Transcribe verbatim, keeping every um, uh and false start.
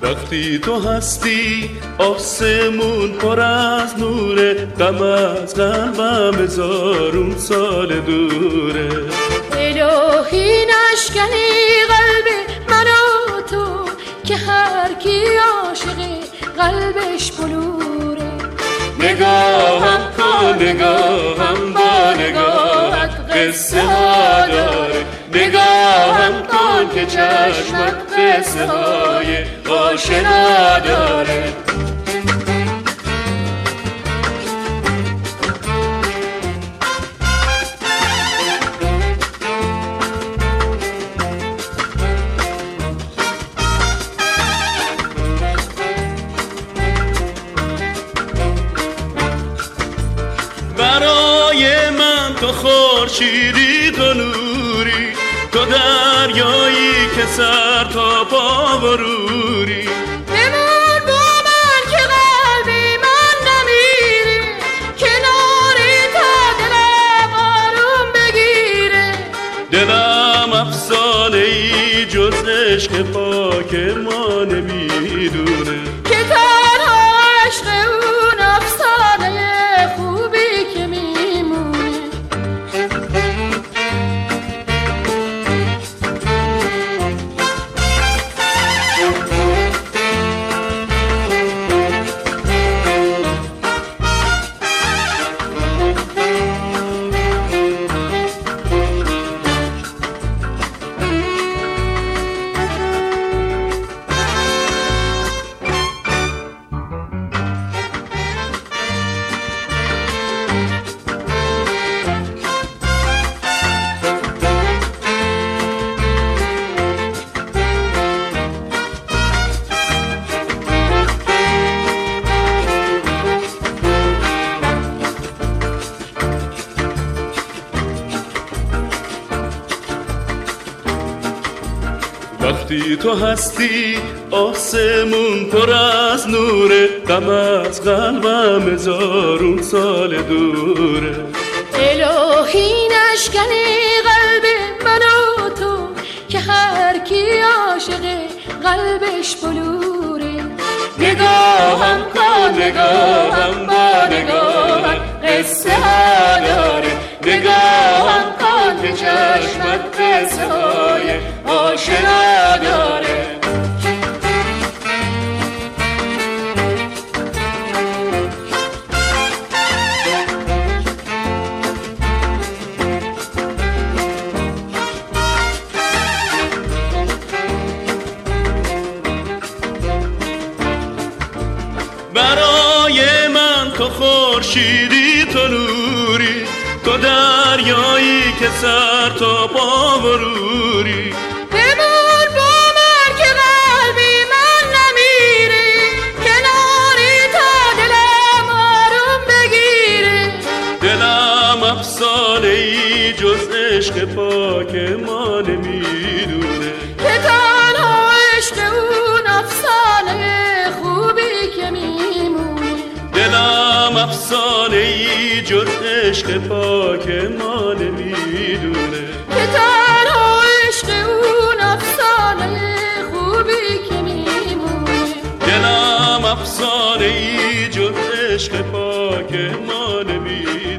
وقتی تو هستی آسمون پر از نوره، غم از قلبم هزارون سال دوره. الهی نشکنی قلب من و تو که هر کی عاشقه قلبش بلوره. نگاهم کن نگاهم با نگاهت قصه ها داره، نگاهم کن که چشمت قصه های آشنا داره. برای من تو خورشیدی، تو نوری، تو دریایی که سر تا پا بروری. بمون با من که قلبی من نمیره، کناری تا دلم آروم بگیره. دلم افسانه ای جز عشق پاک ما نمیدونه، که تنها عشق اون افسانه خوبی که میمونه. وقتی تو هستی آسمون پر از نوره، غم از قلبم هزارون سال دوره. الهی نشکنی قلب من و تو که هر کی عاشقه قلبش بلوره. نگاهم کن نگاهم با نگاهت قصه ها داره، نگاهم کن که چشمت قصه های آشنا داره. برای من تو خورشیدی، تو نوری، تو دریایی که سر تا پا بروری. بمون با من که قلبی من نمیره، کناری تا دلم آروم بگیره. دلم افسانه ای جز عشق پاک ما نمیدونه، که تنها عشق اون افسانه خوبی که میمونه. دلم افسانه ای جز عشق پاک ما نمیدونه، که تنها عشق اون افسانه خوبی که میمونه. دلم افسانه ای جز عشق پاک ما نمیدونه.